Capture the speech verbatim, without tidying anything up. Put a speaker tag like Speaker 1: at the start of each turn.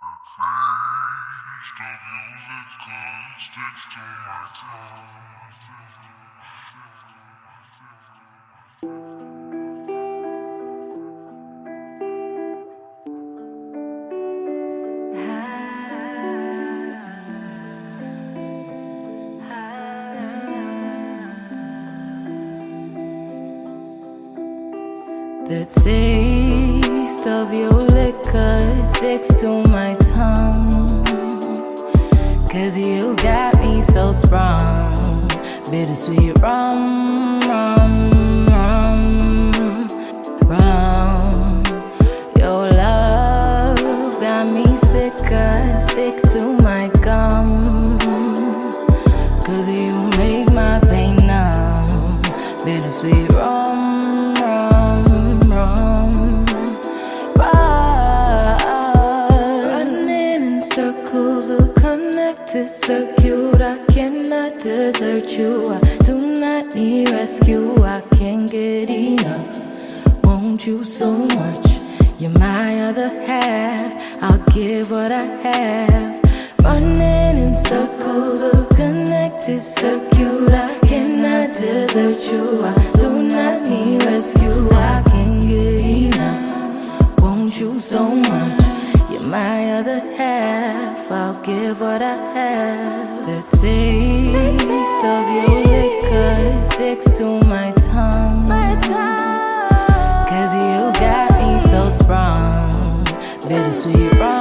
Speaker 1: Taste of your liquor sticks to my tongue.
Speaker 2: The taste of your liquor sticks to my tongue, 'cause you got me so sprung. Bittersweet rum, rum, rum, rum. Your love got me sicker, sick to my gum, 'cause you make my pain numb. Bittersweet rum, circles of connected circuit. I cannot desert you. I do not need rescue. I can't get enough. Want you so much. You're my other half. I'll give what I have. Running in circles of connected circuit. I cannot desert you. I do not need rescue. I can't get enough. Want you so much. You're my other half. I'll give what I have. The taste of your liquor sticks to my tongue, 'cause you got me so sprung. Bittersweet rum.